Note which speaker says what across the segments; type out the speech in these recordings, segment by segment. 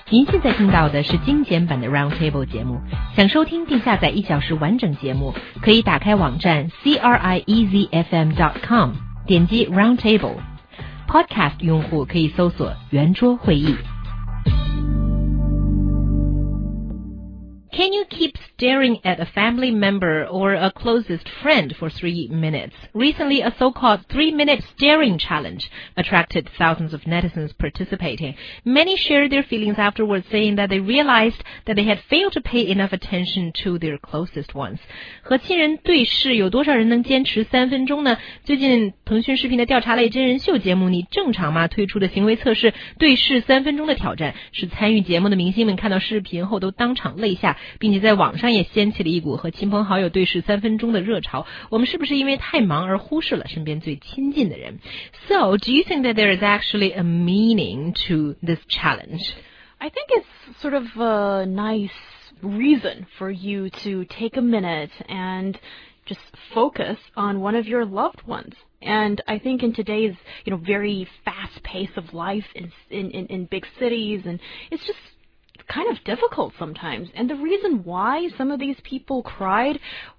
Speaker 1: 您现在听到的是精简版的 Roundtable 节目。想收听并下载1小时完整节目，可以打开网站 CRIEZFM.com， 点击 Roundtable。Podcast 用户可以搜索圆桌会议。Can you keep staring at a family member or a closest friend for 3 minutes? Recently, a so-called 3-minute staring challenge attracted thousands of netizens participating. Many shared their feelings afterwards, saying that they realized that they had failed to pay enough attention to their closest ones. 和亲人对视，有多少人能坚持3分钟呢？最近腾讯视频的调查类真人秀节目《你正常吗》推出的行为测试对视3分钟的挑战，使参与节目的明星们看到视频后都当场泪下。并且在网上也掀起了一股和亲朋好友对视3分钟的热潮。我们是不是因为太忙而忽视了身边最亲近的人？ So, do you think that there is actually a meaning to this challenge?
Speaker 2: I think it's sort of a nice reason for you to take a minute and just focus on one of your loved ones. And I think in today's, very fast pace of life in big cities, and it's just kind of difficult sometimes. And the reason why some of these people cried,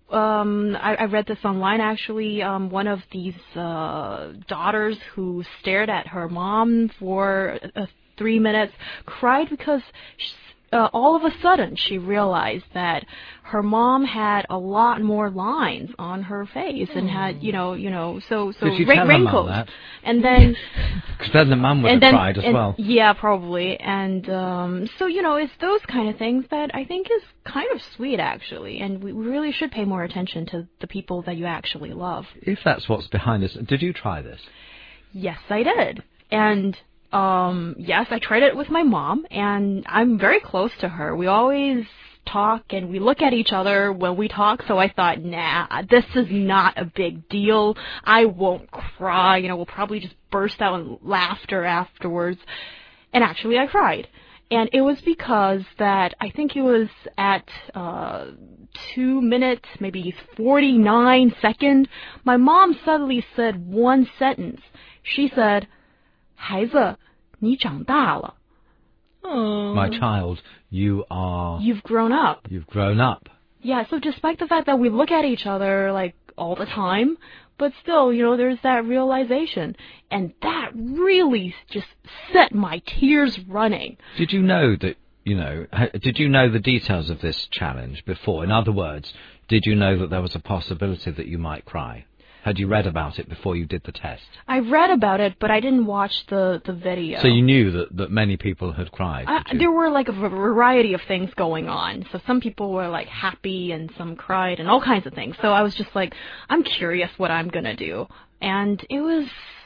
Speaker 2: I read this online actually, one of these daughters who stared at her mom for 3 minutes cried because all of a sudden she realized that her mom had a lot more lines on her face and had, so
Speaker 3: Did she tell her mum that?
Speaker 2: And then
Speaker 3: because then the mum would have cried as well.
Speaker 2: Yeah, probably. And so it's those kind of things that I think is kind of sweet actually, and we really should pay more attention to the people that you actually love.
Speaker 3: If that's what's behind this, did you try this?
Speaker 2: Yes, I did. And yes, I tried it with my mom, and I'm very close to her. We always talk and we look at each other when we talk, so I thought, nah, this is not a big deal. I won't cry, we'll probably just burst out in laughter afterwards. And actually I cried. And it was because that I think it was at 2 minutes, maybe 49 seconds, my mom suddenly said one sentence. She said, 孩子，你长大了。
Speaker 3: My child, You've
Speaker 2: grown up.
Speaker 3: You've grown up.
Speaker 2: Yeah, so despite the fact that we look at each other like all the time, but still, there's that realization. And that really just set my tears running.
Speaker 3: Did you know that, did you know the details of this challenge before? In other words, did you know that there was a possibility that you might cry? Had you read about it before you did the test?
Speaker 2: I read about it, but I didn't watch the video.
Speaker 3: So you knew that many people had cried?
Speaker 2: There were like a variety of things going on. So some people were like happy and some cried and all kinds of things. So I was just like, I'm curious what I'm going to do. And it was,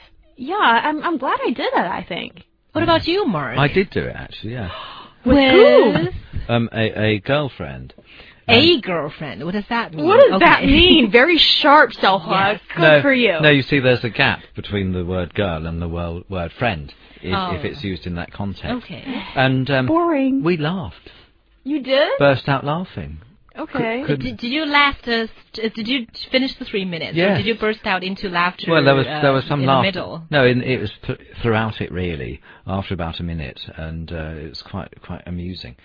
Speaker 2: I'm glad I did it, I think.
Speaker 1: What about you, Mark?
Speaker 3: I did do it actually, yeah.
Speaker 2: With who?
Speaker 3: A girlfriend.
Speaker 1: A girlfriend. What does that mean?
Speaker 2: What does that mean? Very sharp, Xiaohua. Yes. Good for you.
Speaker 3: No, you see, there's a gap between the word girl and the word friend if it's used in that context.
Speaker 1: Okay.
Speaker 3: And
Speaker 2: boring.
Speaker 3: We laughed.
Speaker 2: You did?
Speaker 3: Burst out laughing.
Speaker 2: Okay.
Speaker 1: Did you laugh? Did you finish the 3 minutes?
Speaker 3: Yes.
Speaker 1: Or did you burst out into laughter?
Speaker 3: Well, there was some
Speaker 1: in
Speaker 3: laughter.
Speaker 1: The middle.
Speaker 3: No, it was throughout it really. After about a minute, and it was quite amusing.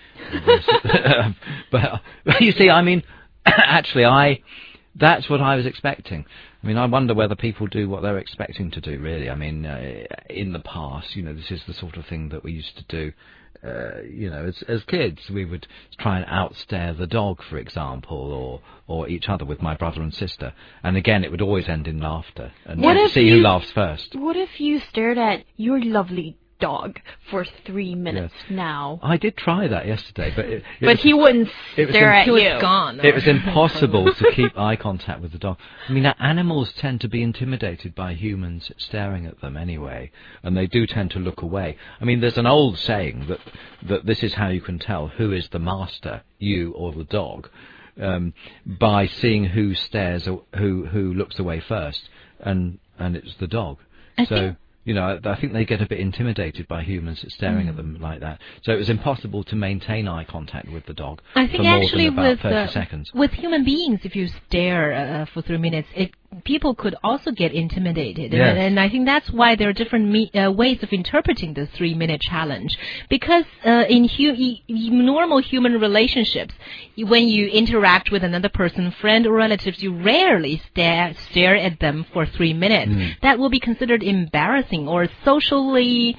Speaker 3: But you see, I mean, actually, that's what I was expecting. I mean, I wonder whether people do what they're expecting to do. Really, I mean, in the past, this is the sort of thing that we used to do. As kids, we would try and outstare the dog, for example, or each other with my brother and sister. And again, it would always end in laughter. And see who laughs first.
Speaker 2: What if you stared at your lovely dog for 3 minutes now?
Speaker 3: I did try that yesterday, but
Speaker 2: but he wouldn't stare at you.
Speaker 1: He was gone.
Speaker 3: It was impossible to keep eye contact with the dog. I mean, animals tend to be intimidated by humans staring at them anyway, and they do tend to look away. I mean, there's an old saying that this is how you can tell who is the master, you or the dog, by seeing who stares, who looks away first, and it's the dog. I think they get a bit intimidated by humans staring at them like that. So it was impossible to maintain eye contact with the dog for more than about 30 seconds.
Speaker 1: With human beings, if you stare for 3 minutes, people could also get intimidated.
Speaker 3: Yes.
Speaker 1: And I think that's why there are different ways of interpreting the 3-minute challenge. Because in normal human relationships, when you interact with another person, friend or relatives, you rarely stare at them for 3 minutes. That will be considered embarrassing or socially,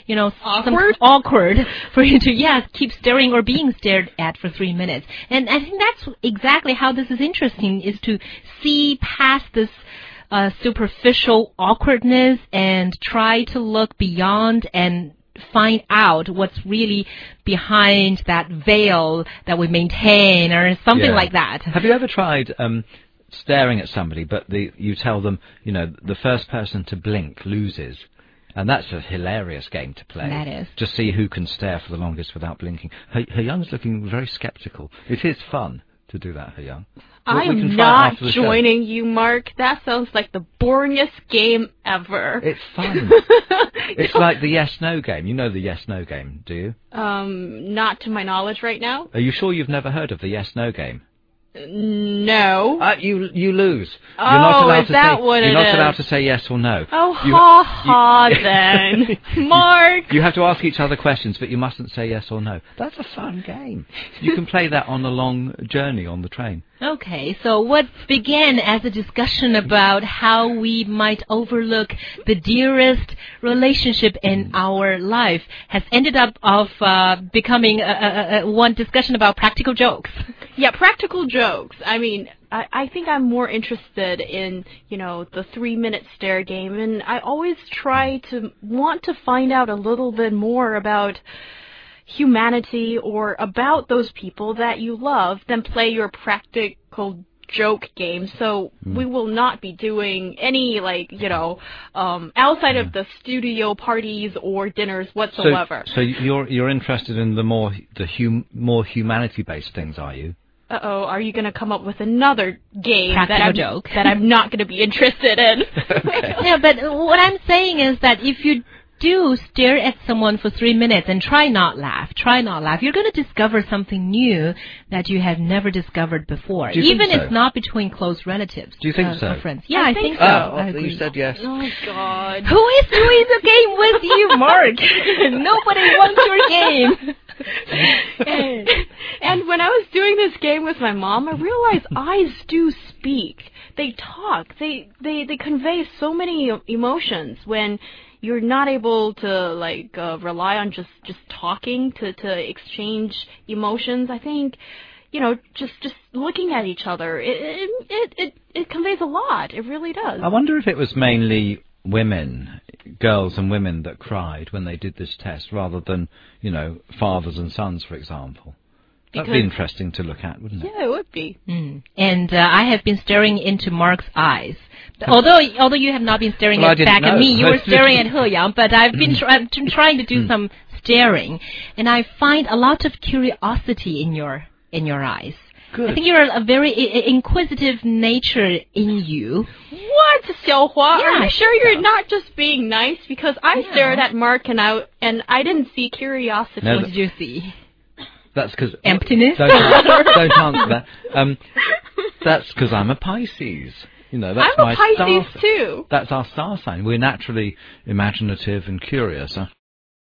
Speaker 1: awkward for you to, keep staring or being stared at for 3 minutes. And I think that's exactly how this is interesting, is to see past this superficial awkwardness and try to look beyond and find out what's really behind that veil that we maintain or something like that.
Speaker 3: Have you ever tried staring at somebody, but you tell them, the first person to blink loses? And that's a hilarious game to play.
Speaker 1: That is.
Speaker 3: Just see who can stare for the longest without blinking. Young's looking very sceptical. It is fun to do that, Young.
Speaker 2: I am not joining you, Mark. That sounds like the boringest game ever.
Speaker 3: It's fun. It's like the yes-no game. You know the yes-no game, do you?
Speaker 2: Not to my knowledge right now.
Speaker 3: Are you sure you've never heard of the yes-no game?
Speaker 2: No.
Speaker 3: You lose.
Speaker 2: Oh,
Speaker 3: you're not allowed
Speaker 2: is that what it is?
Speaker 3: You're not allowed to say yes or no.
Speaker 2: Oh, then. Mark!
Speaker 3: You have to ask each other questions, but you mustn't say yes or no. That's a fun game. You can play that on a long journey on the train.
Speaker 1: Okay, so what began as a discussion about how we might overlook the dearest relationship in our life has ended up becoming one discussion about practical jokes.
Speaker 2: Yeah, practical jokes. I mean, I think I'm more interested in, the 3-minute stare game, and I always try to want to find out a little bit more about humanity or about those people that you love than play your practical joke game. So we will not be doing any outside of the studio parties or dinners whatsoever.
Speaker 3: So you're interested in the more humanity-based things, are you?
Speaker 2: Uh-oh, are you going to come up with another game
Speaker 1: joke
Speaker 2: that I'm not going to be interested in?
Speaker 3: Okay.
Speaker 1: Yeah, but what I'm saying is that if you do stare at someone for 3 minutes and try not laugh, you're going to discover something new that you have never discovered before. Even if it's not between close relatives.
Speaker 3: Do you think so?
Speaker 1: Or friends. Yeah, I think so.
Speaker 3: I agree. You said yes.
Speaker 2: Oh, God.
Speaker 1: Who is doing the game with you, Mark? Nobody wants your game.
Speaker 2: And when I was doing this game with my mom, I realized eyes do speak. They talk. They convey so many emotions when you're not able to rely on just talking to exchange emotions. I think, just looking at each other, it conveys a lot. It really does.
Speaker 3: I wonder if it was mainly girls and women that cried when they did this test, rather than, fathers and sons, for example. That'd be interesting to look at, wouldn't it?
Speaker 2: Yeah, it would be.
Speaker 1: And I have been staring into Mark's eyes. Although you have not been staring back at me, you were staring at He Yang, but I've been trying to do some staring, and I find a lot of curiosity in your eyes.
Speaker 3: Good.
Speaker 1: I think you're a very inquisitive nature in you.
Speaker 2: What, Xiaohua?
Speaker 1: Yeah,
Speaker 2: are you sure you're not just being nice? Because I stared at Mark and I didn't see curiosity.
Speaker 3: No,
Speaker 1: What did you see?
Speaker 3: That's because
Speaker 1: emptiness.
Speaker 3: Don't answer that. That's because I'm a Pisces. That's
Speaker 2: I'm a
Speaker 3: my
Speaker 2: Pisces
Speaker 3: star.
Speaker 2: too.
Speaker 3: That's our star sign. We're naturally imaginative and curious. Huh?